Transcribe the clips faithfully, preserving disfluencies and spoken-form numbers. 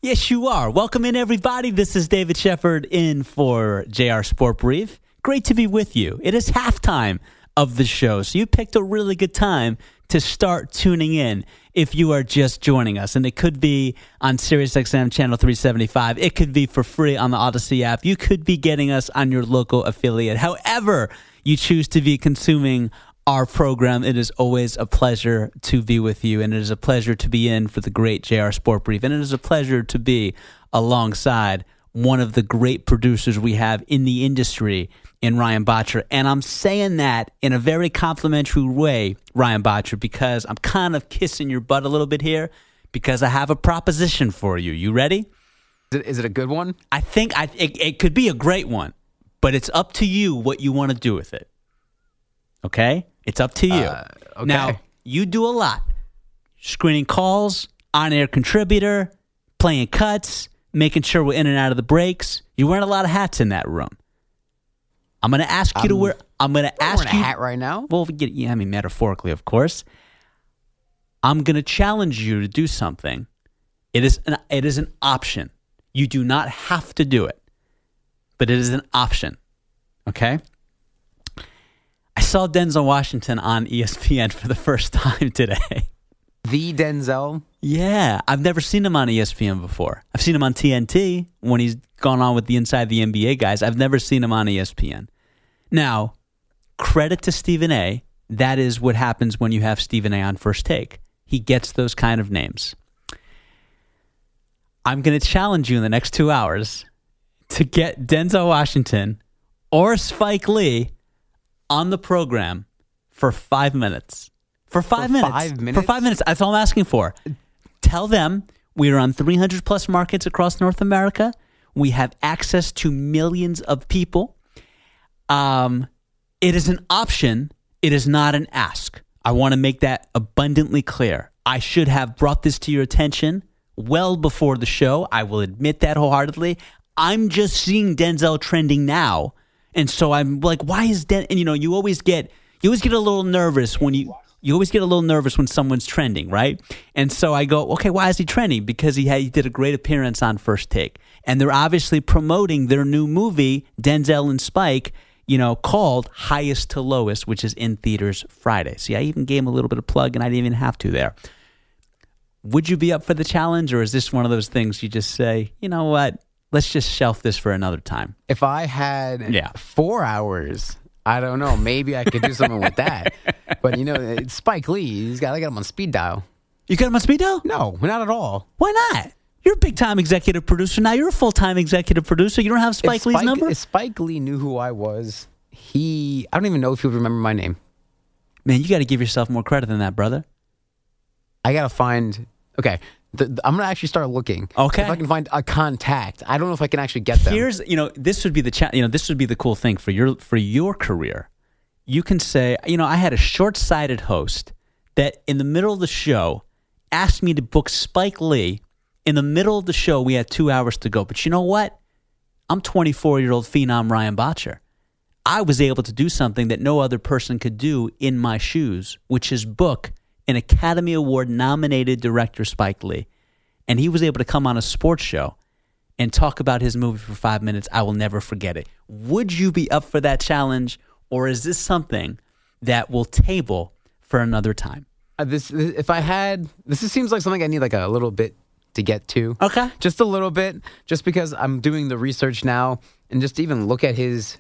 Yes, you are. Welcome in, everybody. This is David Shepard in for J R Sport Brief. Great to be with you. It is halftime of the show, so you picked a really good time to start tuning in if you are just joining us. And it could be on SiriusXM Channel three seventy-five. It could be for free on the Odyssey app. You could be getting us on your local affiliate. However you choose to be consuming our program, it is always a pleasure to be with you, and it is a pleasure to be in for the great J R Sport Brief, and it is a pleasure to be alongside one of the great producers we have in the industry in Ryan Bottcher. And I'm saying that in a very complimentary way, Ryan Bottcher, because I'm kind of kissing your butt a little bit here because I have a proposition for you. You ready? Is it, is it a good one? I think I, it, it could be a great one, but it's up to you what you want to do with it. Okay? It's up to you. Uh, okay. Now, you do a lot. Screening calls, on-air contributor, playing cuts, making sure we're in and out of the breaks. You're wearing a lot of hats in that room. I'm going to ask you I'm, to wear. I'm going to ask wearing you. a hat right now. Well, yeah, I mean metaphorically, of course. I'm going to challenge you to do something. It is an. It is an option. You do not have to do it, but it is an option. Okay. I saw Denzel Washington on E S P N for the first time today. The Denzel? Yeah, I've never seen him on E S P N before. I've seen him on T N T when he's gone on with the Inside the N B A guys. I've never seen him on E S P N. Now, credit to Stephen A. That is what happens when you have Stephen A. on First Take. He gets those kind of names. I'm going to challenge you in the next two hours to get Denzel Washington or Spike Lee on the program for five minutes. For five for minutes. Five minutes? For five minutes. That's all I'm asking for. Tell them we are on three hundred plus markets across North America. We have access to millions of people. Um, it is an option. It is not an ask. I want to make that abundantly clear. I should have brought this to your attention well before the show. I will admit that wholeheartedly. I'm just seeing Denzel trending now. And so I'm like, why is Den? And you know, you always get you always get a little nervous when you you always get a little nervous when someone's trending, right? And so I go, okay, why is he trending? Because he had, he did a great appearance on First Take, and they're obviously promoting their new movie, Denzel and Spike, you know, called Highest to Lowest, which is in theaters Friday. See, I even gave him a little bit of plug, and I didn't even have to there. Would you be up for the challenge, or is this one of those things you just say, you know what? Let's just shelf this for another time. If I had yeah. four hours, I don't know. Maybe I could do something with that. But, you know, it's Spike Lee. He's got, I got him on speed dial. You got him on speed dial? No, not at all. Why not? You're a big-time executive producer. Now you're a full-time executive producer. You don't have Spike, Spike Lee's number? If Spike Lee knew who I was, he, I don't even know if he would remember my name. Man, you got to give yourself more credit than that, brother. I got to find, okay. The, the, I'm going to actually start looking. Okay. If I can find a contact. I don't know if I can actually get them. Here's, you know, this would be the cha- you know, this would be the cool thing for your for your career. You can say, you know, I had a short-sighted host that in the middle of the show asked me to book Spike Lee. In the middle of the show, we had two hours to go. But you know what? I'm twenty-four-year-old phenom Ryan Bottcher. I was able to do something that no other person could do in my shoes, which is book an Academy Award-nominated director, Spike Lee. And he was able to come on a sports show and talk about his movie for five minutes. I will never forget it. Would you be up for that challenge, or is this something that will table for another time? Uh, this, if I had, this is, seems like something I need like a little bit to get to. Okay. Just a little bit, just because I'm doing the research now, and just to even look at his,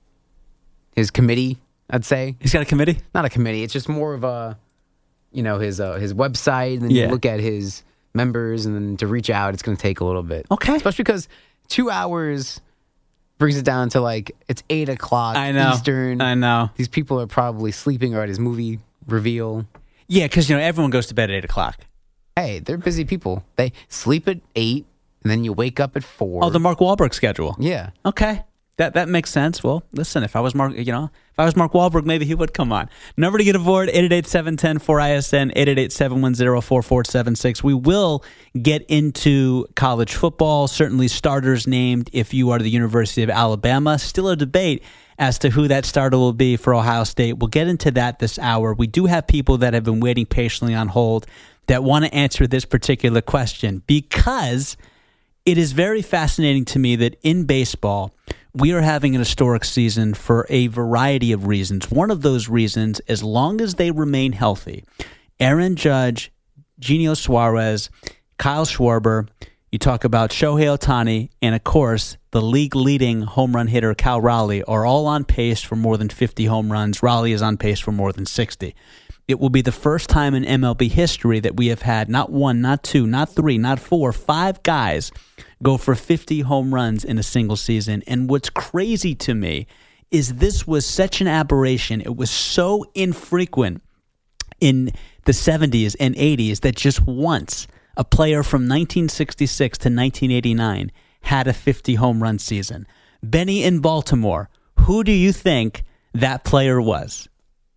his committee, I'd say. He's got a committee? Not a committee. It's just more of a, you know, his uh, his website, and then Yeah. you look at his members, and then to reach out, it's going to take a little bit. Okay. Especially because two hours brings it down to like, it's eight o'clock I know. Eastern. I know. These people are probably sleeping or at his movie reveal. Yeah, because, you know, everyone goes to bed at eight o'clock. Hey, they're busy people. They sleep at eight, and then you wake up at four. Oh, the Mark Wahlberg schedule. Yeah. Okay. That that makes sense. Well, listen, if I was Mark, you know, if I was Mark Wahlberg, maybe he would come on. Number to get aboard, eight eight eight, seven one zero, four I S N, eight eight eight, seven one zero, four four seven six. We will get into college football, certainly starters named if you are the University of Alabama. Still a debate as to who that starter will be for Ohio State. We'll get into that this hour. We do have people that have been waiting patiently on hold that want to answer this particular question because it is very fascinating to me that in baseball, we are having an historic season for a variety of reasons. One of those reasons, as long as they remain healthy, Aaron Judge, Genio Suarez, Kyle Schwarber, you talk about Shohei Ohtani, and of course, the league-leading home run hitter Cal Raleigh are all on pace for more than fifty home runs. Raleigh is on pace for more than sixty. It will be the first time in M L B history that we have had not one, not two, not three, not four, five guys go for fifty home runs in a single season. And what's crazy to me is this was such an aberration. It was so infrequent in the seventies and eighties that just once a player from nineteen sixty-six to nineteen eighty-nine had a fifty home run season. Benny in Baltimore, who do you think that player was?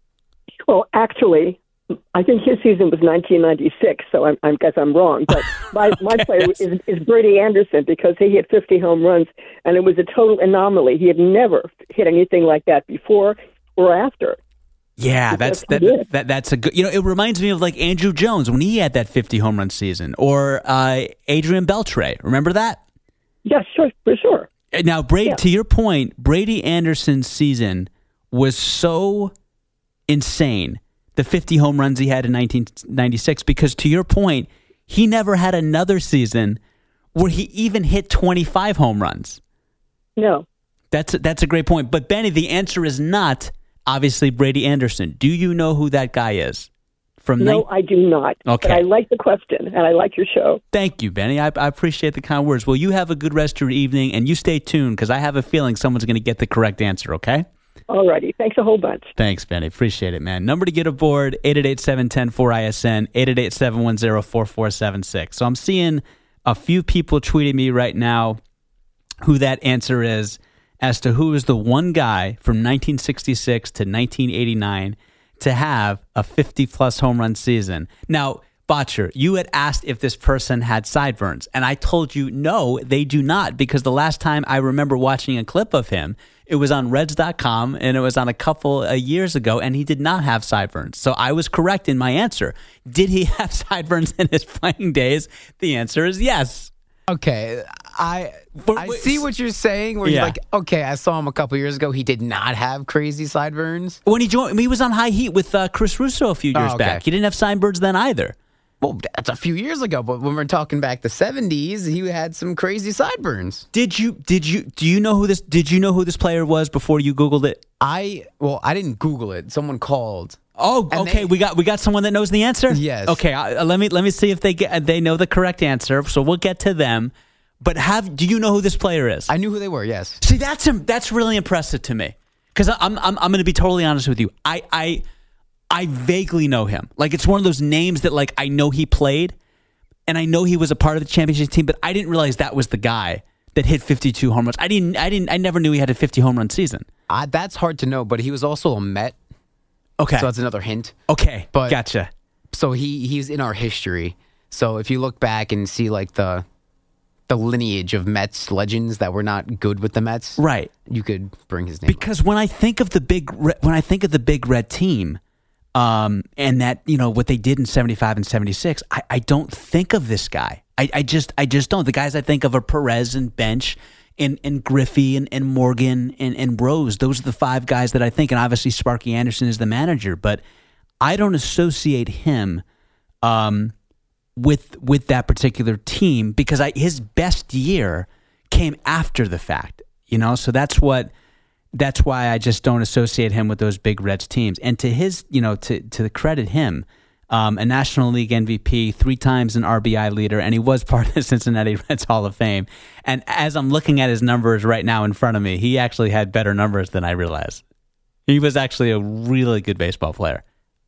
Well, actually, I think his season was nineteen ninety-six, so I, I guess I'm wrong. But my, my Okay. player is, is Brady Anderson because he hit fifty home runs, and it was a total anomaly. He had never hit anything like that before or after. Yeah, that's Yes, he that, did. that that's a good. You know, it reminds me of like Andrew Jones when he had that fifty home run season, or uh, Adrian Beltre. Remember that? Yeah, sure, for sure. Now, Brady, Yeah. to your point, Brady Anderson's season was so insane. The fifty home runs he had in nineteen ninety-six, because to your point, he never had another season where he even hit twenty-five home runs. No. That's that's a great point. But Benny, the answer is not obviously Brady Anderson. Do you know who that guy is? From No, nine- I do not. Okay. But I like the question, and I like your show. Thank you, Benny. I, I appreciate the kind words. Well, you have a good rest of your evening, and you stay tuned because I have a feeling someone's going to get the correct answer, okay? All righty. Thanks a whole bunch. Thanks, Benny. Appreciate it, man. Number to get aboard, eight eight eight, seven one zero, four I S N, eight eight eight, seven one zero, four four seven six. So I'm seeing a few people tweeting me right now who that answer is as to who is the one guy from nineteen sixty-six to nineteen eighty-nine to have a fifty-plus home run season. Now, Botcher, you had asked if this person had sideburns, and I told you no, they do not, because the last time I remember watching a clip of him, it was on Reds dot com, and it was on a couple of years ago, and he did not have sideburns. So I was correct in my answer. Did he have sideburns in his playing days? The answer is yes. Okay, I But I wait, see what you're saying. Where Yeah. you're like, okay, I saw him a couple years ago. He did not have crazy sideburns. When he joined, he was on High Heat with uh, Chris Russo a few years Oh, okay. back. He didn't have sideburns then either. Well, that's a few years ago. But when we're talking back the seventies, he had some crazy sideburns. Did you? Did you? Do you know who this? Did you know who this player was before you Googled it? I well, I didn't Google it. Someone called. Oh, And okay. they- we got we got someone that knows the answer. Yes. Okay. Uh, let me let me see if they get they know the correct answer. So we'll get to them. But have do you know who this player is? I knew who they were. Yes. See, that's that's really impressive to me because I'm I'm I'm going to be totally honest with you. I I I vaguely know him. Like it's one of those names that like I know he played, and I know he was a part of the championship team, but I didn't realize that was the guy that hit fifty-two home runs. I didn't I didn't I never knew he had a fifty home run season. I, that's hard to know. But he was also a Met, Okay. so that's another hint. okay. but- gotcha. So he he's in our history. So if you look back and see like the the lineage of Mets legends that were not good with the Mets, Right. you could bring his name up. Because when I think of the big Re- when I think of the big red team, um, and that you know what they did in seventy-five and seventy-six, I, I don't think of this guy. I, I just I just don't. The guys I think of are Perez and Bench and, and Griffey and, and Morgan and, and Rose. Those are the five guys that I think, and obviously Sparky Anderson is the manager, but I don't associate him um, with with that particular team because I, his best year came after the fact, you know. So that's what that's why I just don't associate him with those big Reds teams. And to his, you know, to to credit him, um, a National League M V P, three times an R B I leader, and he was part of the Cincinnati Reds Hall of Fame. And as I'm looking at his numbers right now in front of me, he actually had better numbers than I realized. He was actually a really good baseball player.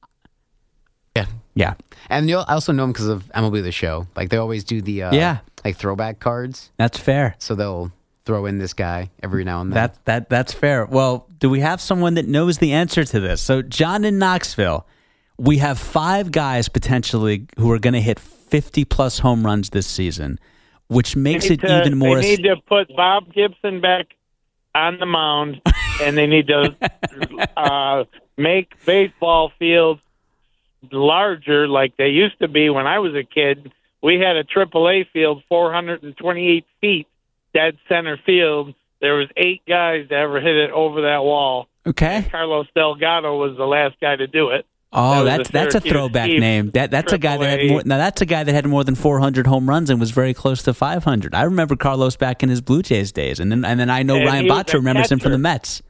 Yeah. Yeah. And you'll I also know him because of M L B The Show. Like they always do the uh, Yeah. like throwback cards. That's fair. So they'll throw in this guy every now and then. That that that's fair. Well, do we have someone that knows the answer to this? So, John in Knoxville, we have five guys potentially who are going to hit fifty plus home runs this season, which makes They it need to- even more. They need to put Bob Gibson back on the mound, and they need to uh, make baseball fields larger like they used to be when I was a kid, we had a triple A field, four hundred twenty-eight feet, dead center field. There was eight guys that ever hit it over that wall. Okay. Carlos Delgado was the last guy to do it. Oh, That that's was a that's a Syracuse throwback team, name. That that's a guy that had triple A. more. Now that's a guy that had more than four hundred home runs and was very close to five hundred. I remember Carlos back in his Blue Jays days, and then and then I know And Ryan he was Botcher a remembers him from catcher. the Mets.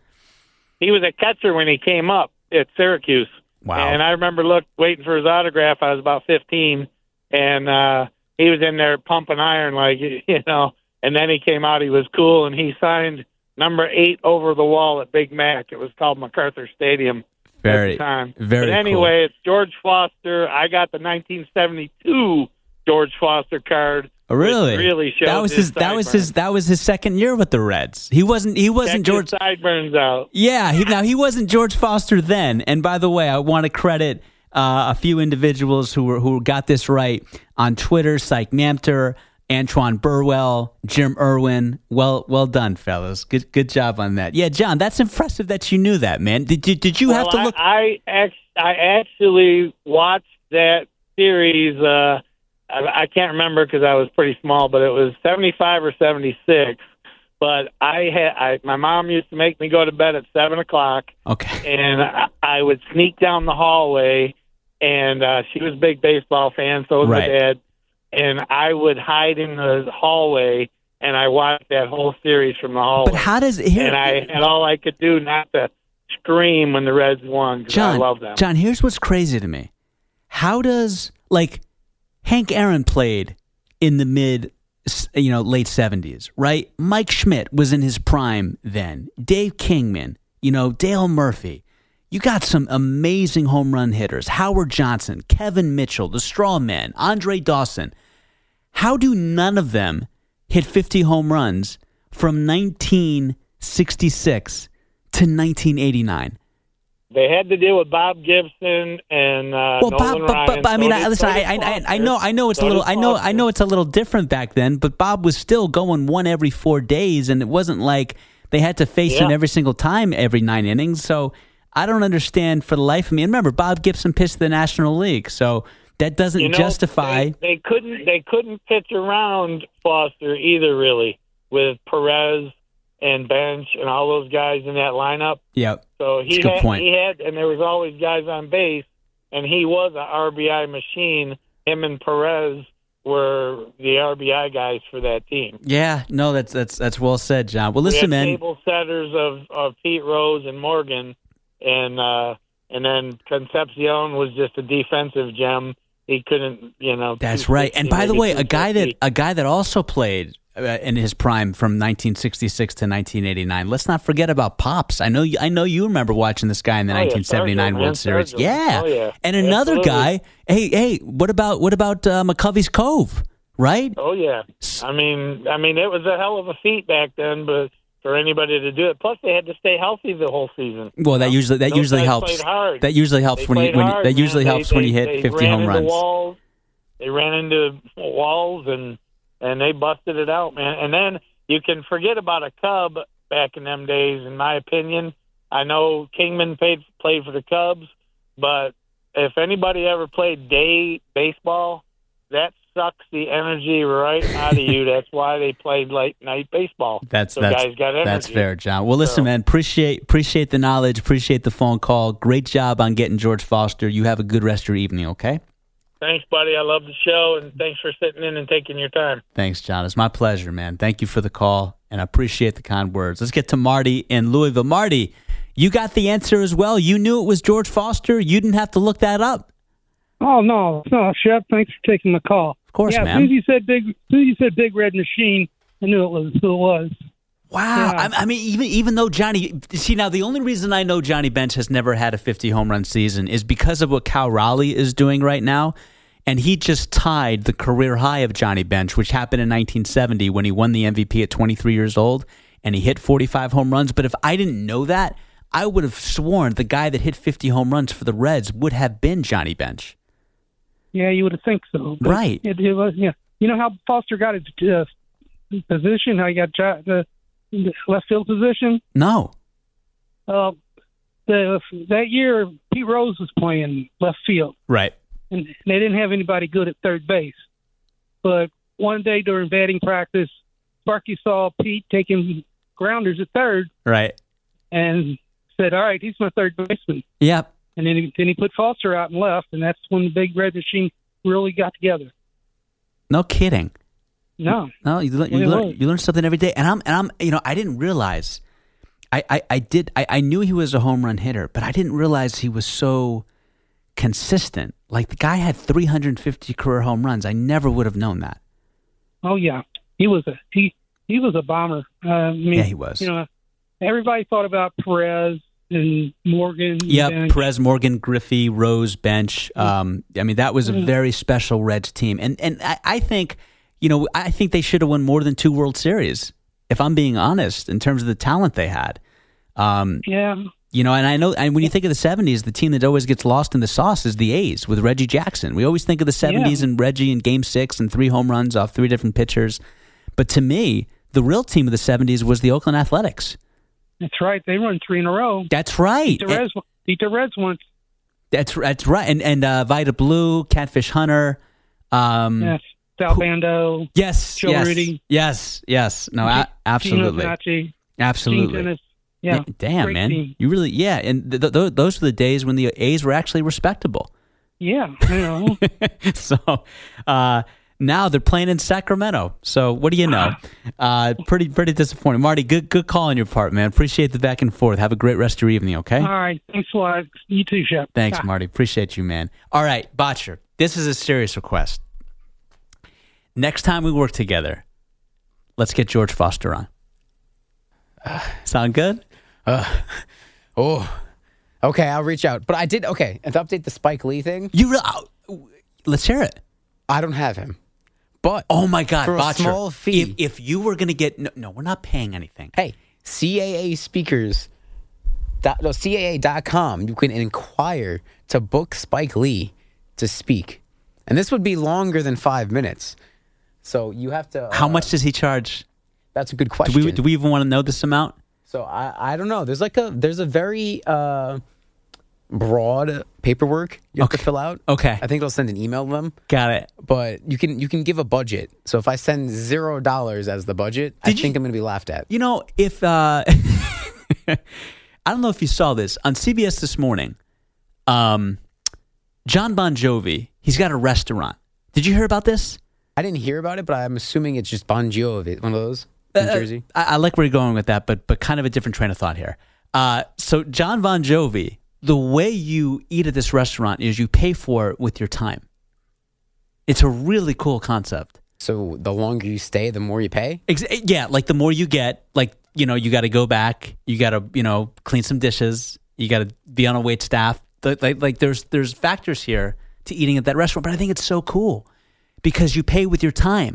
He was a catcher when he came up at Syracuse. Wow. And I remember look waiting for his autograph. I was about fifteen, and uh, he was in there pumping iron, like, you know. And then he came out. He was cool, and he signed number eight over the wall at Big Mac. It was called MacArthur Stadium Very, at the time. very But anyway, it's George Foster. I got the nineteen seventy-two George Foster card. cool. Really, which really shows that was his. That was his. sideburns. That was his second year with the Reds. He wasn't. He wasn't Check George. his sideburns out. Yeah, he, now he wasn't George Foster then. And by the way, I want to credit uh, a few individuals who were who got this right on Twitter: Syke Namter, Antoine Burwell, Jim Irwin. Well, well done, fellas. Good, good job on that. Yeah, John, that's impressive that you knew that, man. Did you did you Well, have to look? I, I, act- I actually watched that series. Uh, I, I can't remember because I was pretty small, but it was seventy-five or seventy-six. But I had I, my mom used to make me go to bed at seven o'clock, Okay. and I, I would sneak down the hallway. And uh, she was a big baseball fan, so was Right. my dad. And I would hide in the hallway, and I watched that whole series from the hallway. But how does here? and I and all I could do not to scream when the Reds won because I John, love them. John, here's what's crazy to me. How does like Hank Aaron played in the mid, you know, late seventies, right? Mike Schmidt was in his prime then. Dave Kingman, you know, Dale Murphy. You got some amazing home run hitters. Howard Johnson, Kevin Mitchell, the Straw Man, Andre Dawson. How do none of them hit fifty home runs from nineteen sixty-six to nineteen eighty-nine? They had to deal with Bob Gibson and uh, Well, Nolan Bob, but, Ryan. but, but I So mean, did- I, listen, so I, did I, I, I Foster. know, I know, it's So a little, did I know, I Foster. know, it's a little different back then. But Bob was still going one every four days, and it wasn't like they had to face him Yeah. every single time, every nine innings. So I don't understand for the life of me. And remember, Bob Gibson pitched the National League, so that doesn't You know, justify. They, they couldn't. They couldn't pitch around Foster either, really, with Perez and Bench and all those guys in that lineup. Yeah, So he That's a good had, point. he had, and there was always guys on base, and he was an R B I machine. Him and Perez were the R B I guys for that team. yeah, no, that's that's that's well said, John. Well, We listen, had man. table setters of, of Pete Rose and Morgan, and uh, and then Concepcion was just a defensive gem. He couldn't, you know. That's two right. And sixty, by the maybe way, a guy that two fifty. a guy that also played uh, in his prime from nineteen sixty-six to nineteen eighty-nine. Let's not forget about Pops. I know you, I know you remember watching this guy in the Oh, yeah, nineteen seventy-nine Sergio, World man, Series. Sergio. Yeah. Oh, yeah. And another Absolutely. guy. Hey, hey, what about what about uh, McCovey's Cove? Right? Oh yeah, I mean, I mean, it was a hell of a feat back then, but for anybody to do it, plus they had to stay healthy the whole season. Well, that usually that Those usually guys helps. played hard. That usually helps They when you played when you, hard, that man. usually They- helps when you they- hit they fifty ran home into runs. Walls. They ran into walls and and they busted it out, man. And then you can forget about a Cub back in them days, in my opinion. I know Kingman played played for the Cubs, but if anybody ever played day baseball, that sucks the energy right out of you. That's why they played late night baseball. That's so that's guys got energy. that's fair, John. Well, listen, So- man, appreciate appreciate the knowledge, appreciate the phone call. Great job on getting George Foster. You have a good rest of your evening, okay? Thanks, buddy. I love the show, and thanks for sitting in and taking your time. Thanks, John. It's my pleasure, man. Thank you for the call, and I appreciate the kind words. Let's get to Marty in Louisville. Marty, you got the answer as well. You knew it was George Foster. You didn't have to look that up. Oh no, no, Chef. Thanks for taking the call. Of course, yeah, man. As soon as you said big, as soon as you said Big Red Machine, I knew it was who it was. Wow. Yeah. I, I mean, even even though Johnny, see, now the only reason I know Johnny Bench has never had a fifty home run season is because of what Cal Raleigh is doing right now. And he just tied the career high of Johnny Bench, which happened in nineteen seventy when he won the M V P at twenty-three years old, and he hit forty-five home runs. But if I didn't know that, I would have sworn the guy that hit fifty home runs for the Reds would have been Johnny Bench. Yeah, you would think so. But Right. It, it was. Yeah. You know how Foster got his uh, position? How he got jo- the, the left field position? No. Uh, the that year, Pete Rose was playing left field, Right. and they didn't have anybody good at third base. But one day during batting practice, Sparky saw Pete taking grounders at third Right. and said, all right, he's my third baseman. Yep. And then he, then he put Foster out and left, and that's when the Big Red Machine really got together. No kidding. No. No, you, learn, you, Yeah, learn, right. you learn something every day. And I'm, and I'm, you know, I didn't realize, I, I, I did, I, I knew he was a home run hitter, but I didn't realize he was so consistent. Like the guy had three hundred fifty career home runs. I never would have known that. Oh, yeah. He was a he he was a bomber. Uh, I mean, Yeah, he was. You know, everybody thought about Perez and Morgan. Yep, and Perez, Morgan, Griffey, Rose, bench. Um, I mean, that was a Mm. very special Reds team, and and I, I think, you know, I think they should have won more than two World Series. If I'm being honest, in terms of the talent they had, um, Yeah. you know, and I know, and when you think of the seventies, the team that always gets lost in the sauce is the A's with Reggie Jackson. We always think of the seventies Yeah. and Reggie in Game Six and three home runs off three different pitchers, but to me, the real team of the seventies was the Oakland Athletics. That's right. They won three in a row. That's right. Beat the Reds, beat the Reds once. That's that's right, and and uh, Vita Blue, Catfish Hunter, um, Yes. Sal Bando. yes, Joe yes, Rudy. yes, yes. No, a- absolutely, Gino Finacci, Gene absolutely. Dennis. Yeah. Yeah, damn, Great man, team. you really, yeah. And th- th- those were the days when the A's were actually respectable. Yeah. You know. so uh, now they're playing in Sacramento. So what do you know? Uh, pretty pretty disappointing, Marty. Good good call on your part, man. Appreciate the back and forth. Have a great rest of your evening. Okay. All right. Thanks a lot. You too, Shep. Thanks, Bye. Marty. Appreciate you, man. All right, Botcher, this is a serious request. Next time we work together, let's get George Foster on. Sound good? Oh, okay. I'll reach out. But I did okay. And to update the Spike Lee thing, You re- oh, let's hear it. I don't have him. But Oh my God, for a Botcher. small fee, If, if you were going to get no, no, we're not paying anything. hey, C A A speakers. Dot, no, C A A dot com. You can inquire to book Spike Lee to speak, and this would be longer than five minutes. So you have to. Uh, How much does he charge? That's a good Do question. we do we even want to know this amount? So I, I don't know. There's like a there's a very uh, broad paperwork you have Okay. to fill out. Okay. I think they'll send an email to them, Got it. but you can you can give a budget. So if I send zero dollars as the budget, I Did you- think I'm going to be laughed at. You know, if uh, I don't know if you saw this on C B S this morning, um, John Bon Jovi, he's got a restaurant. Did you hear about this? I didn't hear about it, but I'm assuming it's just Bon Jovi, one of those in Uh, Jersey. I, I like where you're going with that, but but kind of a different train of thought here. Uh, so John Bon Jovi, the way you eat at this restaurant is you pay for it with your time. It's a really cool concept. So the longer you stay, the more you pay. Ex- yeah, like the more you get, like, you know, you got to go back, you got to, you know, clean some dishes, you got to be on a wait staff. The- Like, like there's there's factors here to eating at that restaurant, but I think it's so cool because you pay with your time.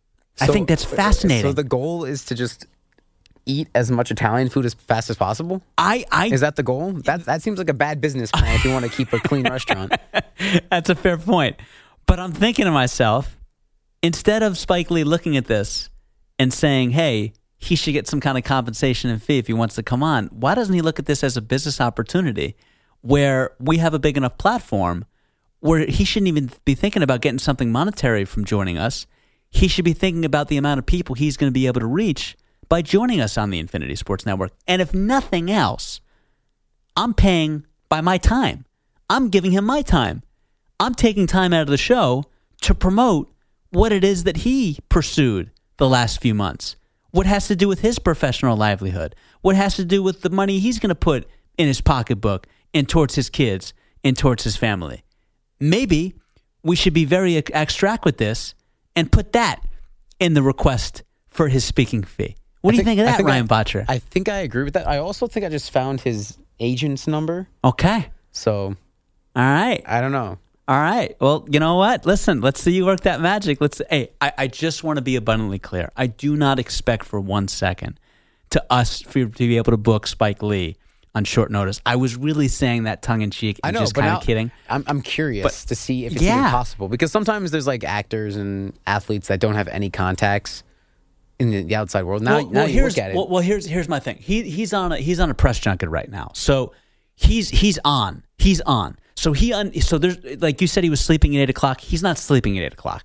I So- think that's fascinating. So the goal is to just eat as much Italian food as fast as possible. I, I Is that the goal? That that seems like a bad business plan if you want to keep a clean restaurant. That's a fair point. But I'm thinking to myself, instead of Spike Lee looking at this and saying, hey, he should get some kind of compensation and fee if he wants to come on, why doesn't he look at this as a business opportunity where we have a big enough platform where he shouldn't even be thinking about getting something monetary from joining us? He should be thinking about the amount of people he's going to be able to reach by joining us on the Infinity Sports Network. And if nothing else, I'm paying by my time. I'm giving him my time. I'm taking time out of the show to promote what it is that he pursued the last few months. What has to do with his professional livelihood? What has to do with the money he's going to put in his pocketbook and towards his kids and towards his family? Maybe we should be very abstract with this and put that in the request for his speaking fee. What do you think of I that, think Ryan I, Botcher? I think I agree with that. I also think I just found his agent's number. Okay. So All right. I don't know. All right. Well, you know what? Listen, let's see you work that magic. Let's. Hey, I, I just want to be abundantly clear. I do not expect for one second to us for, to be able to book Spike Lee on short notice. I was really saying that tongue in cheek and I know, just but kind now of kidding. I'm I'm curious But- to see if it's yeah. even possible because sometimes there's like actors and athletes that don't have any contacts in the, the outside world. Now, well, now well, you here's look at it. well, well, here's here's my thing. He he's on a he's on a press junket right now. So he's he's on. He's on. So he un, so there's like you said he was sleeping at eight o'clock. He's not sleeping at eight o'clock.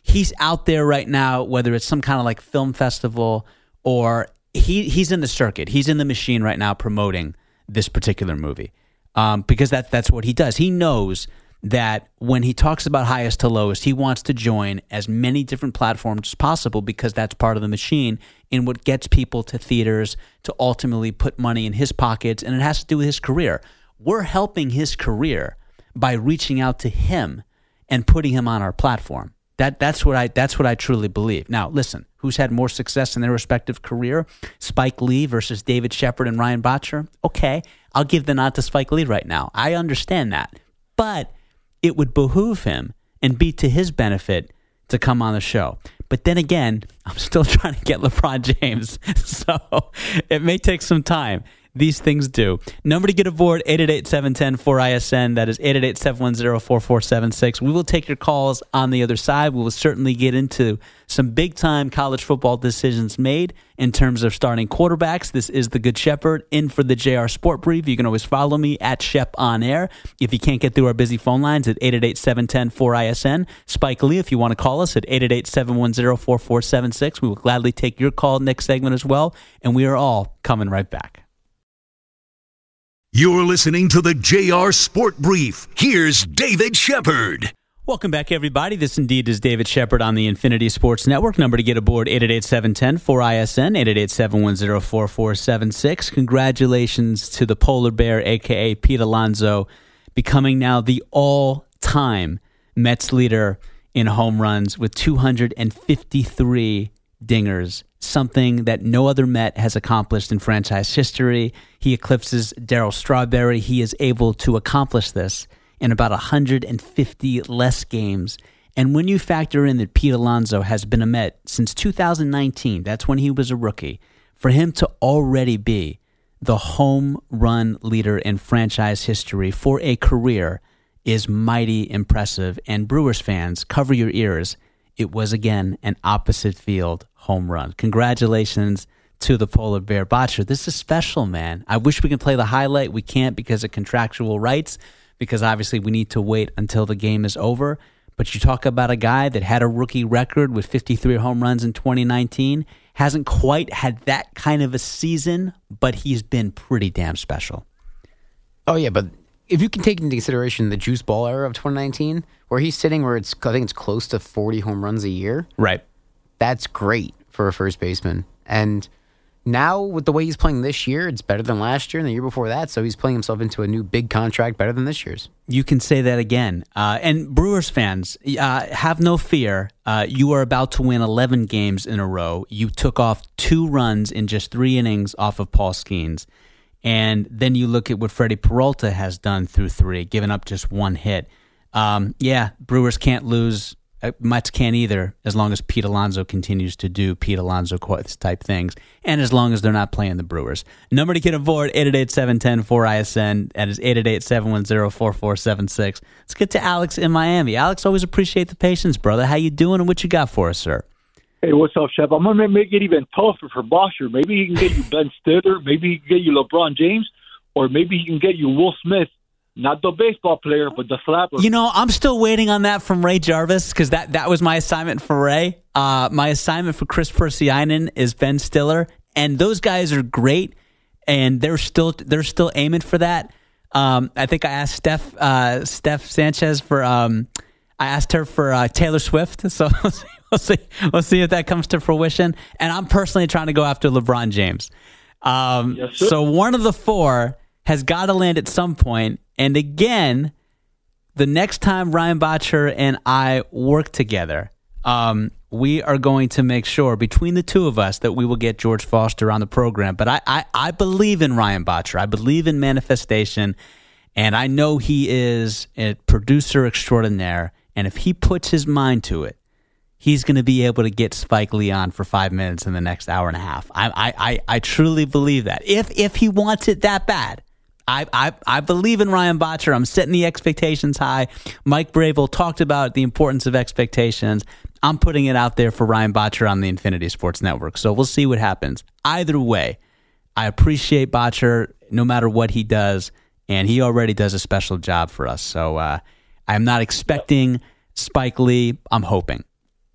he's out there right now, whether it's some kind of like film festival or he he's in the circuit. He's in the machine right now promoting this particular movie um, because that that's what he does. He knows that when he talks about highest to lowest, he wants to join as many different platforms as possible because that's part of the machine in what gets people to theaters to ultimately put money in his pockets, and it has to do with his career. We're helping his career by reaching out to him and putting him on our platform. That that's what I that's what I truly believe. Now, listen, who's had more success in their respective career? Spike Lee versus David Shepard and Ryan Bottcher? Okay, I'll give the nod to Spike Lee right now. I understand that. But it would behoove him and be to his benefit to come on the show. But then again, I'm still trying to get LeBron James, so it may take some time. These things do. Number to get aboard, eight eight eight, seven one zero, four I S N. That is eight eight eight, seven one zero, four four seven six. We will take your calls on the other side. We will certainly get into some big-time college football decisions made in terms of starting quarterbacks. This is The Good Shepherd in for the J R Sport Brief. You can always follow me at Shep On Air. If you can't get through our busy phone lines at eight eight eight, seven one zero, four I S N. Spike Lee, if you want to call us at eight eight eight, seven one zero, four four seven six. We will gladly take your call next segment as well, and we are all coming right back. You're listening to the J R Sport Brief. Here's David Shepard. Welcome back, everybody. This indeed is David Shepard on the Infinity Sports Network. Number to get aboard, eight eight eight, seven one zero, four I S N, eight eight eight, seven one zero, four four seven six. Congratulations to the Polar Bear, a k a. Pete Alonso, becoming now the all-time Mets leader in home runs with two hundred fifty-three dingers, something that no other Met has accomplished in franchise history. He eclipses Darryl Strawberry. He is able to accomplish this in about one hundred fifty less games. And when you factor in that Pete Alonso has been a Met since two thousand nineteen, that's when he was a rookie, for him to already be the home run leader in franchise history for a career is mighty impressive. And Brewers fans, cover your ears. It was, again, an opposite field home run. Congratulations to the Polar Bear. Bottcher, this is special, man. I wish we could play the highlight. We can't because of contractual rights, because obviously we need to wait until the game is over. But you talk about a guy that had a rookie record with fifty-three home runs in twenty nineteen, hasn't quite had that kind of a season, but he's been pretty damn special. Oh, yeah, but if you can take into consideration the juice ball era of twenty nineteen, where he's sitting where it's, I think it's close to forty home runs a year. Right. That's great for a first baseman. And now with the way he's playing this year, it's better than last year and the year before that. So he's playing himself into a new big contract better than this year's. You can say that again. Uh, and Brewers fans, uh, have no fear. Uh, you are about to win eleven games in a row. You took off two runs in just three innings off of Paul Skeens. And then you look at what Freddie Peralta has done through three, giving up just one hit. Um, yeah, Brewers can't lose. Uh, Mets can't either, as long as Pete Alonso continues to do Pete Alonso type things, and as long as they're not playing the Brewers. Number to get aboard, eight eight eight, seven one zero, four I S N. That is eight eight eight, seven one zero, four four seven six. Let's get to Alex in Miami. Alex, always appreciate the patience, brother. How you doing, and what you got for us, sir? Hey, what's up, Chef? I'm going to make it even tougher for Bottcher. Maybe he can get you Ben Stiller. Maybe he can get you LeBron James. Or maybe he can get you Will Smith. Not the baseball player, but the slapper. You know, I'm still waiting on that from Ray Jarvis, because that, that was my assignment for Ray. Uh, my assignment for Chris Persianen is Ben Stiller. And those guys are great, and they're still they're still aiming for that. Um, I think I asked Steph uh, Steph Sanchez for um, I asked her for uh, Taylor Swift. So we'll see we'll see if that comes to fruition. And I'm personally trying to go after LeBron James. Um, yes, sir. So one of the four has got to land at some point. And again, the next time Ryan Bottcher and I work together, um, we are going to make sure between the two of us that we will get George Foster on the program. But I, I, I believe in Ryan Bottcher. I believe in manifestation. And I know he is a producer extraordinaire. And if he puts his mind to it, he's going to be able to get Spike Lee on for five minutes in the next hour and a half. I, I, I, I truly believe that. If if he wants it that bad. I, I I believe in Ryan Bottcher. I'm setting the expectations high. Mike Bravel talked about the importance of expectations. I'm putting it out there for Ryan Bottcher on the Infinity Sports Network. So we'll see what happens. Either way, I appreciate Bottcher no matter what he does, and he already does a special job for us. So uh, I'm not expecting Spike Lee. I'm hoping.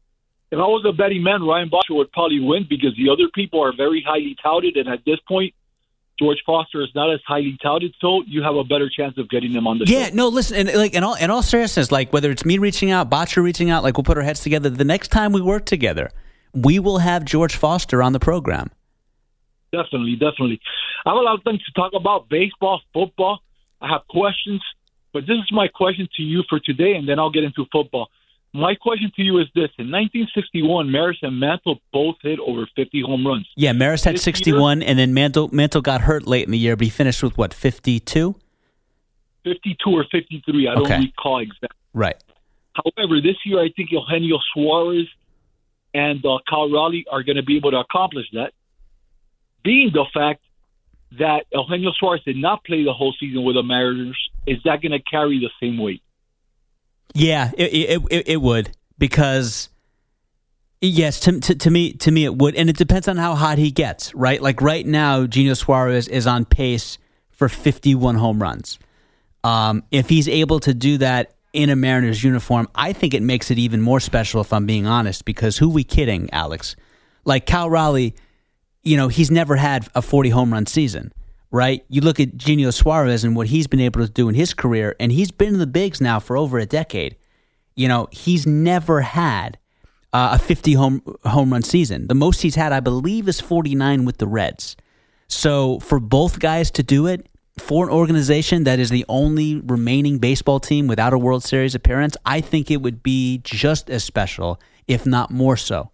if I was a betting man, Ryan Bosscher would probably win because the other people are very highly touted, and at this point, George Foster is not as highly touted, so you have a better chance of getting him on the yeah, show. Yeah, no, listen, and like in all in all seriousness, like whether it's me reaching out, Bosscher reaching out, like we'll put our heads together. The next time we work together, we will have George Foster on the program. Definitely, definitely. I have a lot of things to talk about: baseball, football. I have questions, but this is my question to you for today, and then I'll get into football. My question to you is this. In nineteen sixty-one, Maris and Mantle both hit over fifty home runs. Yeah, Maris had This sixty-one, year- and then Mantle Mantle got hurt late in the year, but he finished with, what, fifty-two? fifty-two or fifty-three. I don't Okay. recall exactly. Right. However, this year I think Eugenio Suarez and uh, Cal Raleigh are going to be able to accomplish that, being the fact that Eugenio Suarez did not play the whole season with the Mariners. Is that going to carry the same weight? Yeah, it it, it, it would, because yes, to, to to me to me it would, and it depends on how hot he gets, right? Like right now, Eugenio Suarez is on pace for fifty-one home runs. Um, if he's able to do that in a Mariners uniform, I think it makes it even more special, if I'm being honest, because who we kidding, Alex? Like Cal Raleigh, you know, he's never had a forty home run season. Right? You look at Eugenio Suarez and what he's been able to do in his career, and he's been in the bigs now for over a decade. You know, he's never had uh, a fifty home home run season. The most he's had, I believe, is forty-nine with the Reds. So for both guys to do it, for an organization that is the only remaining baseball team without a World Series appearance, I think it would be just as special, if not more so.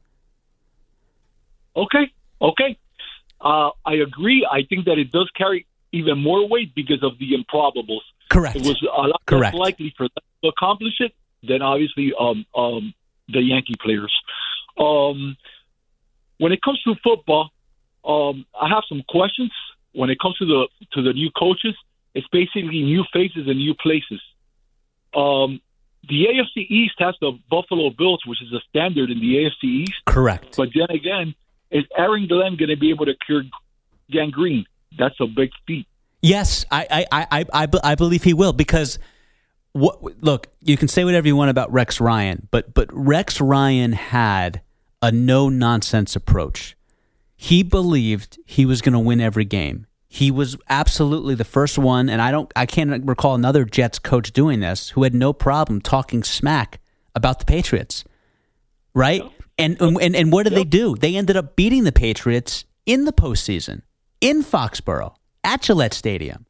Okay, okay. Uh, I agree. I think that it does carry even more weight because of the improbables. Correct. It was a lot Correct. less likely for them to accomplish it than obviously um, um, the Yankee players. Um, when it comes to football, um, I have some questions. When it comes to the to the new coaches, it's basically new faces and new places. Um, the A F C East has the Buffalo Bills, which is a standard in the A F C East. Correct. But then again, is Aaron Glenn going to be able to cure gangrene? That's a big feat. Yes, I I, I, I, I believe he will, because what, look, you can say whatever you want about Rex Ryan, but but Rex Ryan had a no-nonsense approach. He believed he was going to win every game. He was absolutely the first one, and I don't I can't recall another Jets coach doing this, who had no problem talking smack about the Patriots. Right? And and and what did they do? They ended up beating the Patriots in the postseason, in Foxborough, at Gillette Stadium.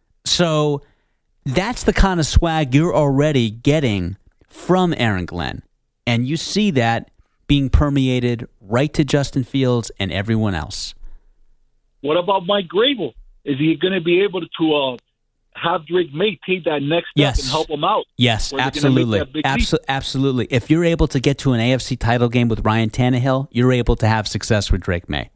So that's the kind of swag you're already getting from Aaron Glenn. And you see that being permeated right to Justin Fields and everyone else. What about Mike Grable? Is he going to be able to uh, have Drake May take that next step Yes. and help him out? Yes, Or they're gonna absolutely. make that big Abso- leap? absolutely. If you're able to get to an A F C title game with Ryan Tannehill, you're able to have success with Drake May.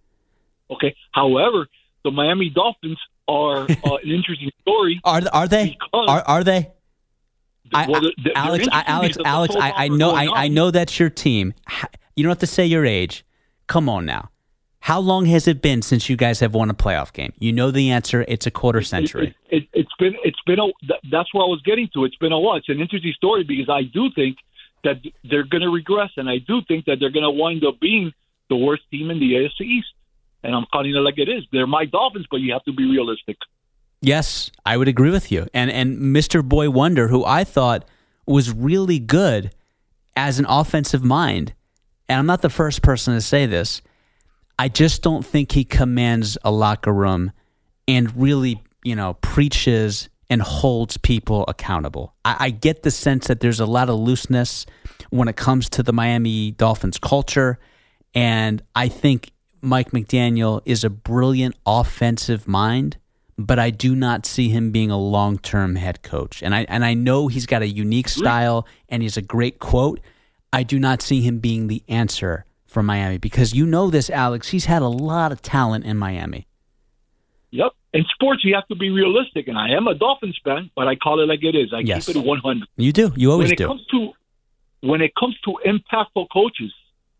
Okay. However, the Miami Dolphins are uh, an interesting story. Are are they? Because- Are are they? I, Well, they're- I, they're Alex, I, interesting Alex, because the Alex, whole I, I offer know, I, going I on. know that's your team. You don't have to say your age. Come on now. How long has it been since you guys have won a playoff game? You know the answer. It's a quarter century. It, it, it's been it's been a th- that's where I was getting to. It's been a while. It's an interesting story because I do think that they're going to regress, and I do think that they're going to wind up being the worst team in the A F C East. And I'm calling it like it is. They're my Dolphins, but you have to be realistic. Yes, I would agree with you. And and Mister Boy Wonder, who I thought was really good as an offensive mind, and I'm not the first person to say this, I just don't think he commands a locker room and really, you know, preaches and holds people accountable. I, I get the sense that there's a lot of looseness when it comes to the Miami Dolphins culture, and I think Mike McDaniel is a brilliant offensive mind, but I do not see him being a long-term head coach. And I and I know he's got a unique style and he's a great quote. I do not see him being the answer for Miami, because you know this, Alex, he's had a lot of talent in Miami. Yep. In sports, you have to be realistic, and I am a Dolphins fan, but I call it like it is. I Yes. keep it one hundred. You do. You always when it do. comes to when it comes to impactful coaches,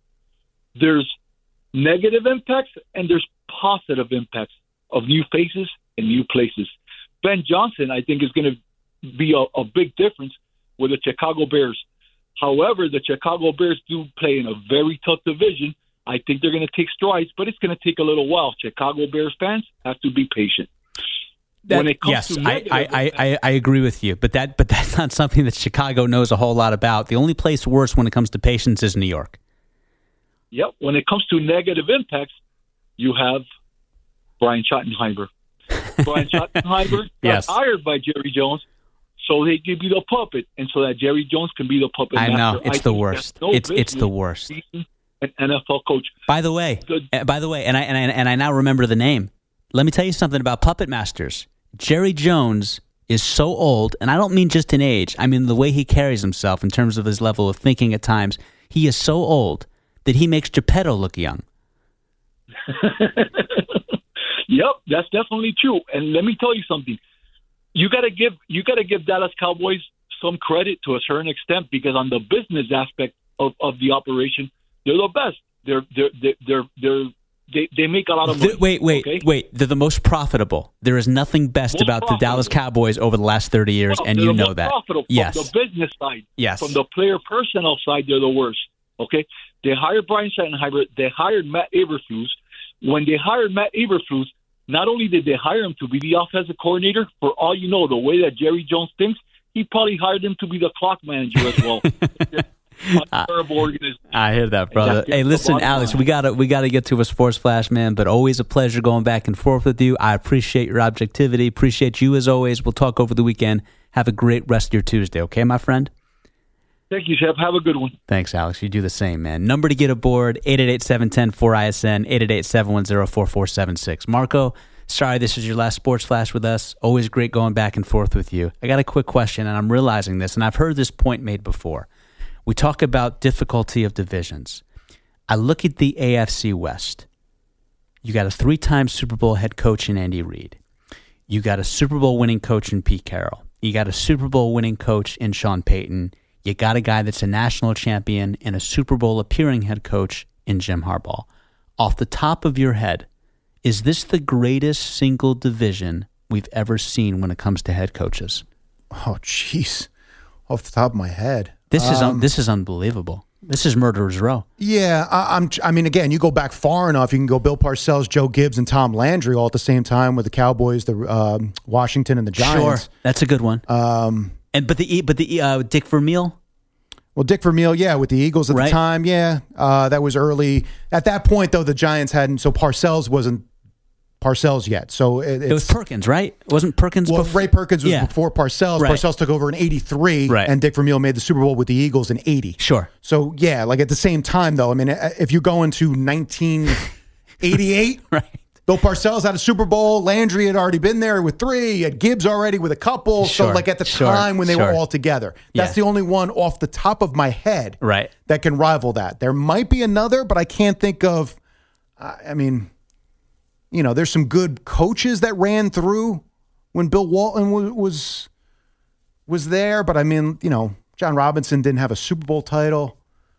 there's negative impacts and there's positive impacts of new faces and new places. Ben Johnson, I think, is going to be a, a big difference with the Chicago Bears. However, the Chicago Bears do play in a very tough division. I think they're going to take strides, but it's going to take a little while. Chicago Bears fans have to be patient. That, when it comes yes, to I, I, I, I, I agree with you, but that but that's not something that Chicago knows a whole lot about. The only place worse when it comes to patience is New York. Yep. When it comes to negative impacts, you have Brian Schottenheimer. Brian Schottenheimer got Yes. hired by Jerry Jones, so they give you the puppet, and so that Jerry Jones can be the puppet I master. know it's I the think worst. that's no It's it's the business worst. being an N F L coach. By the way, The- uh, by the way, and I, and I and I now remember the name. Let me tell you something about puppet masters. Jerry Jones is so old, and I don't mean just in age. I mean the way he carries himself in terms of his level of thinking at times. He is so old that he makes Geppetto look young. Yep, that's definitely true. And let me tell you something. You got to give you got to give Dallas Cowboys some credit to a certain extent, because on the business aspect of, of the operation, they're the best. They're they're they're they're, they're they they make a lot of money. The- wait, wait, okay? wait. They're the most profitable. There is nothing best Most about the Dallas profitable. Cowboys over the last thirty years, Well, and they're you the know most that. profitable. Yes. From the business side. Yes. From the player personnel side, they're the worst. Okay. They hired Brian Schottenheimer. They hired Matt Eberflus. When they hired Matt Eberflus, not only did they hire him to be the offensive coordinator, for all you know, the way that Jerry Jones thinks, he probably hired him to be the clock manager as well. A terrible organization. I hear that, brother. That's Hey, the listen, bottom Alex, line. we gotta we gotta get to a sports flash, man. But always a pleasure going back and forth with you. I appreciate your objectivity. Appreciate you as always. We'll talk over the weekend. Have a great rest of your Tuesday, okay, my friend? Thank you, Chef. Have a good one. Thanks, Alex. You do the same, man. Number to get aboard, eight eight eight, seven one zero, four I S N, eight eight eight, seven one zero, four four seven six. Marco, sorry this is your last sports flash with us. Always great going back and forth with you. I got a quick question, and I'm realizing this, and I've heard this point made before. We talk about difficulty of divisions. I look at the A F C West. You got a three-time Super Bowl head coach in Andy Reid. You got a Super Bowl winning coach in Pete Carroll. You got a Super Bowl winning coach in Sean Payton. You got a guy that's a national champion and a Super Bowl appearing head coach in Jim Harbaugh. Off the top of your head, is this the greatest single division we've ever seen when it comes to head coaches? Oh, jeez. Off the top of my head. This is Um, un- this is unbelievable. This is murderer's row. Yeah, I, I'm. I mean, again, you go back far enough, you can go Bill Parcells, Joe Gibbs, and Tom Landry all at the same time with the Cowboys, the um, Washington, and the Giants. Sure, that's a good one. Um, and but the but the uh, Dick Vermeil. well, Dick Vermeil, yeah, with the Eagles at Right. the time, yeah, uh, that was early. At that point, though, the Giants hadn't. So Parcells wasn't Parcells yet. So it, It was it's Perkins, right? Wasn't Perkins? well, before? Ray Perkins was Yeah. before Parcells. Right. Parcells took over in eighty-three, Right. and Dick Vermeil made the Super Bowl with the Eagles in eighty. Sure. So yeah, like at the same time, though. I mean, if you go into nineteen eighty-eight. Right. Bill Parcells had a Super Bowl. Landry had already been there with three. He had Gibbs already with a couple. Sure, So, like at the sure, time when they sure. were all together, that's Yeah. the only one off the top of my head Right. that can rival that. There might be another, but I can't think of. Uh, I mean, you know, there's some good coaches that ran through when Bill Walton was was, was there, but I mean, you know, John Robinson didn't have a Super Bowl title.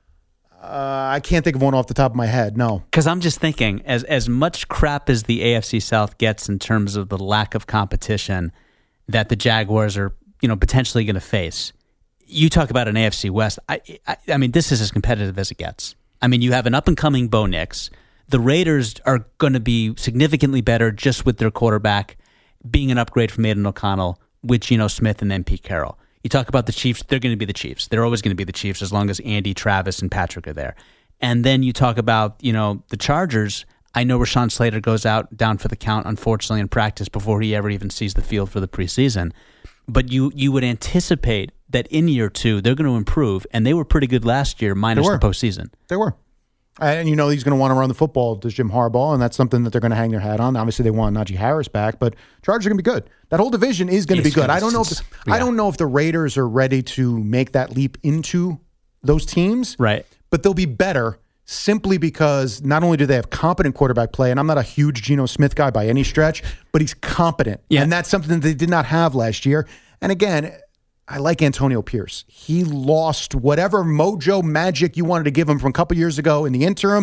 Uh, I can't think of one off the top of my head. No. Because I'm just thinking, as as much crap as the A F C South gets in terms of the lack of competition that the Jaguars are, you know, potentially going to face, you talk about an A F C West. I, I I mean, this is as competitive as it gets. I mean, you have an up and coming Bo Nix. The Raiders are going to be significantly better just with their quarterback being an upgrade from Aiden O'Connell with Geno Smith and then Pete Carroll. You talk about the Chiefs, they're going to be the Chiefs. They're always going to be the Chiefs as long as Andy, Travis, and Patrick are there. And then you talk about, you know, the Chargers. I know Rashawn Slater goes out down for the count, unfortunately, in practice before he ever even sees the field for the preseason. But you you would anticipate that in year two, they're going to improve, and they were pretty good last year, minus They were. the postseason. They were. And you know he's going to want to run the football, does Jim Harbaugh, and that's something that they're going to hang their hat on. Obviously, they want Najee Harris back, but Chargers are going to be good. That whole division is going to be It's good. gonna- I don't know. If it's- I yeah. don't know if the Raiders are ready to make that leap into those teams, Right. but they'll be better simply because not only do they have competent quarterback play, and I'm not a huge Geno Smith guy by any stretch, but he's competent, Yeah. and that's something that they did not have last year. And again, I like Antonio Pierce. He lost whatever mojo magic you wanted to give him from a couple years ago in the interim.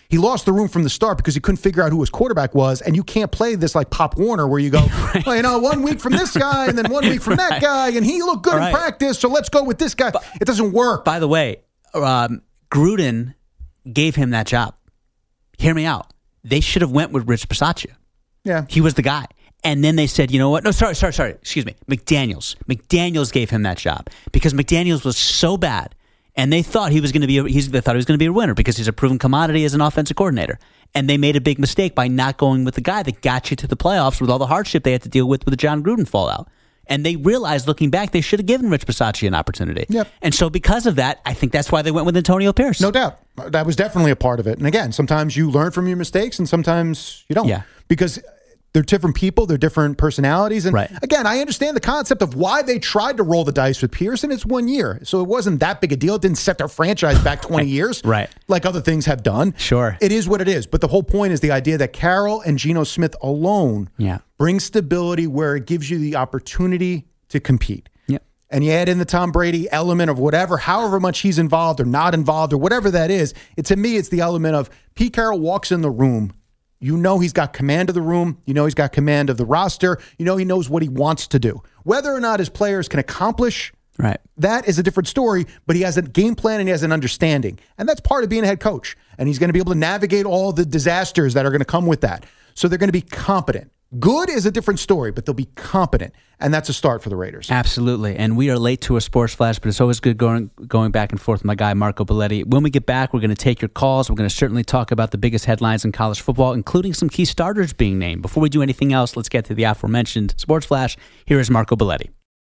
He lost the room from the start because he couldn't figure out who his quarterback was, and you can't play this like Pop Warner where you go, right. well, you know, one week from this guy and then one week from that right. guy, and he looked good right. in practice, so let's go with this guy. But, it doesn't work. By the way, um, Gruden gave him that job. Hear me out. They should have went with Rich Bisaccia. Yeah. He was the guy. And then they said, you know what? No, sorry, sorry, sorry. Excuse me. McDaniels. McDaniels gave him that job because McDaniels was so bad. And they thought he was going to be. A, he's, they thought he was going to be a winner because he's a proven commodity as an offensive coordinator. And they made a big mistake by not going with the guy that got you to the playoffs with all the hardship they had to deal with with the John Gruden fallout. And they realized, looking back, they should have given Rich Bisaccia an opportunity. Yep. And so, because of that, I think that's why they went with Antonio Pierce. No doubt, that was definitely a part of it. And again, sometimes you learn from your mistakes, and sometimes you don't. Yeah. Because they're different people, they're different personalities. And right. again, I understand the concept of why they tried to roll the dice with Pierce, and it's one year. So it wasn't that big a deal. It didn't set their franchise back twenty years, right. like other things have done. Sure. It is what it is. But the whole point is the idea that Carroll and Geno Smith alone yeah. bring stability where it gives you the opportunity to compete. Yep. And you add in the Tom Brady element of whatever, however much he's involved or not involved or whatever that is. It, to me, it's the element of Pete Carroll walks in the room. You know he's got command of the room. You know he's got command of the roster. You know he knows what he wants to do. Whether or not his players can accomplish right. that is a different story, but he has a game plan and he has an understanding. And that's part of being a head coach. And he's going to be able to navigate all the disasters that are going to come with that. So they're going to be competent. Good is a different story, but they'll be competent, and that's a start for the Raiders. Absolutely, and we are late to a sports flash, but it's always good going going back and forth with my guy, Marco Belletti. When we get back, we're going to take your calls. We're going to certainly talk about the biggest headlines in college football, including some key starters being named. Before we do anything else, let's get to the aforementioned sports flash. Here is Marco Belletti.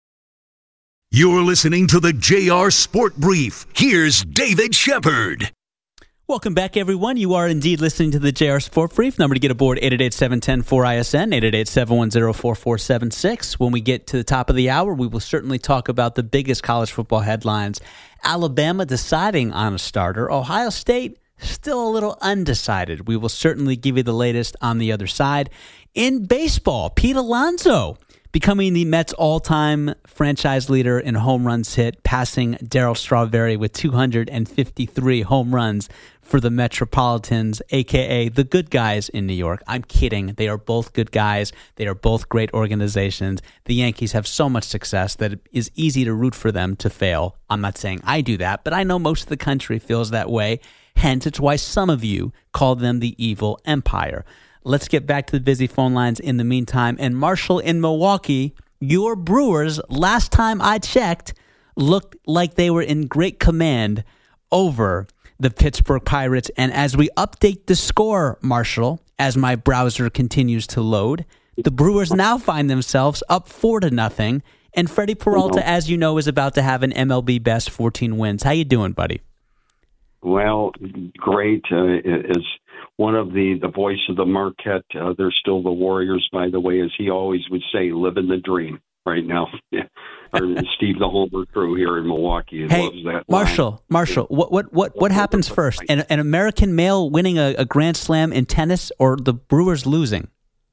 You're listening to the J R Sport Brief. Here's David Shepard. Welcome back, everyone. You are indeed listening to the J R Sport Brief. Number to get aboard, eight eight eight, seven one zero, four I S N, eight eight eight, seven one zero, four four seven six. When we get to the top of the hour, we will certainly talk about the biggest college football headlines. Alabama deciding on a starter. Ohio State still a little undecided. We will certainly give you the latest on the other side. In baseball, Pete Alonso becoming the Mets' all-time franchise leader in home runs hit, passing Darryl Strawberry with two hundred fifty-three home runs for the Metropolitans, a k a the good guys in New York. I'm kidding. They are both good guys. They are both great organizations. The Yankees have so much success that it is easy to root for them to fail. I'm not saying I do that, but I know most of the country feels that way. Hence, it's why some of you call them the evil empire. Let's get back to the busy phone lines in the meantime. And Marshall in Milwaukee, your Brewers, last time I checked, looked like they were in great command over the Pittsburgh Pirates. And as we update the score, Marshall, as my browser continues to load, the Brewers now find themselves up four to nothing. And Freddie Peralta, as you know, is about to have an M L B best fourteen wins. How you doing, buddy? Well, great. Uh, as one of the, the voice of the Marquette, uh, they're still the Warriors, by the way, as he always would say, living the dream right now. Or Steve the Homer crew here in Milwaukee hey, loves that Marshall, line. Marshall, what what what what happens first? An, an American male winning a, a Grand Slam in tennis, or the Brewers losing?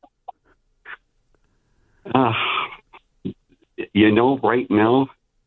Uh, you know, right now,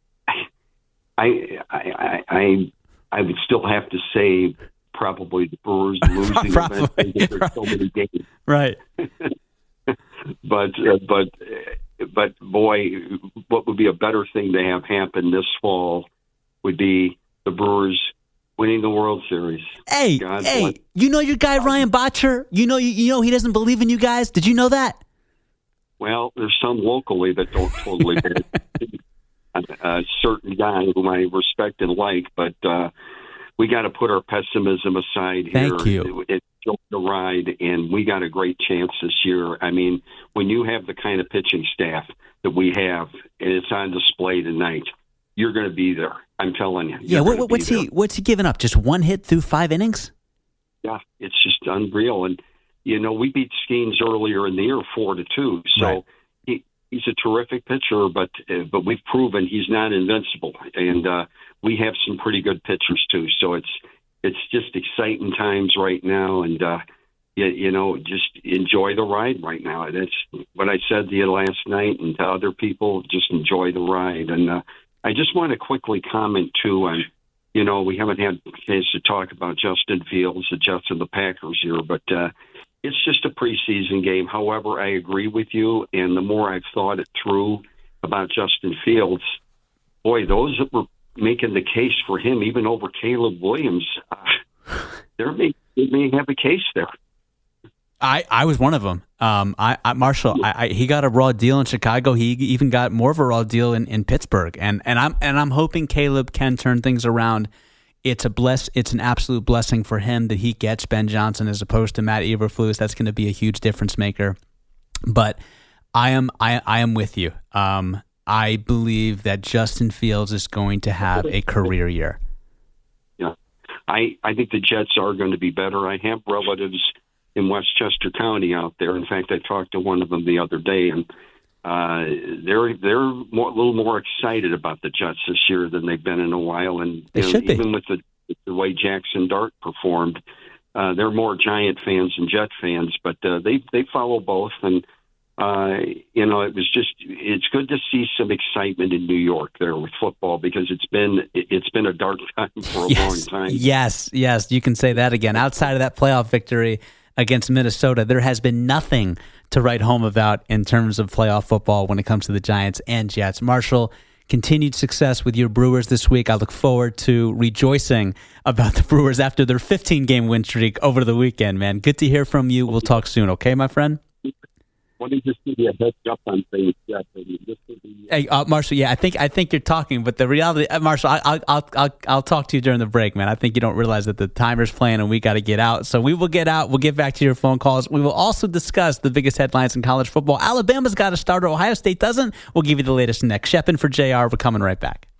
I I I I, I would still have to say probably the Brewers losing. Probably, there's right. so many games. Right. but uh, but. But, boy, what would be a better thing to have happen this fall would be the Brewers winning the World Series. Hey, God hey, bless. you know your guy Ryan Botcher? You know you, you know he doesn't believe in you guys? Did you know that? Well, there's some locally that don't totally get it. A, a certain guy whom I respect and like, but uh, we got to put our pessimism aside here. Thank you. It, it, the ride, and we got a great chance this year. I mean, when you have the kind of pitching staff that we have, and it's on display tonight, you're going to be there. I'm telling you. Yeah, what, what's he what's he giving up? Just one hit through five innings? Yeah, it's just unreal. And you know, we beat Skeens earlier in the year four to two. So right. he he's a terrific pitcher, but uh, but we've proven he's not invincible, and uh, we have some pretty good pitchers too. So it's. It's just exciting times right now, and uh, you, you know, just enjoy the ride right now. That's what I said to you last night, and to other people, just enjoy the ride. And uh, I just want to quickly comment too on you know, we haven't had a chance to talk about Justin Fields, the Jets, and the Packers here, but uh, it's just a preseason game. However, I agree with you, and the more I've thought it through about Justin Fields, boy, those that were making the case for him, even over Caleb Williams, uh, there may, they may have a case there. I, I was one of them. Um, I, I Marshall, I, I, he got a raw deal in Chicago. He even got more of a raw deal in, in Pittsburgh, and and I'm and I'm hoping Caleb can turn things around. It's a bless. It's an absolute blessing for him that he gets Ben Johnson as opposed to Matt Eberflus. That's going to be a huge difference maker. But I am I, I am with you. Um, I believe that Justin Fields is going to have a career year. Yeah, I I think the Jets are going to be better. I have relatives in Westchester County out there. In fact, I talked to one of them the other day, and uh, they're they're more, a little more excited about the Jets this year than they've been in a while. And they you know, should be. Even with the, the way Jackson Dart performed, uh, they're more Giant fans than Jet fans, but uh, they they follow both. And uh, you know, it was just it's good to see some excitement in New York there with football, because it's been it's been a dark time for a yes, long time. Yes, yes, you can say that again. Outside of that playoff victory against Minnesota, there has been nothing to write home about in terms of playoff football when it comes to the Giants and Jets. Marshall, continued success with your Brewers this week. I look forward to rejoicing about the Brewers after their fifteen-game win streak over the weekend, man. Good to hear from you. We'll talk soon, okay, my friend? Let me just give you a heads up on things. Yeah, this will be, Hey, uh, Marshall. Yeah, I think I think you're talking, but the reality, uh, Marshall, I, I'll I'll I'll I'll talk to you during the break, man. I think you don't realize that the timer's playing and we got to get out. So we will get out. We'll get back to your phone calls. We will also discuss the biggest headlines in college football. Alabama's got a starter. Ohio State doesn't. We'll give you the latest next. Shepin for J R. We're coming right back.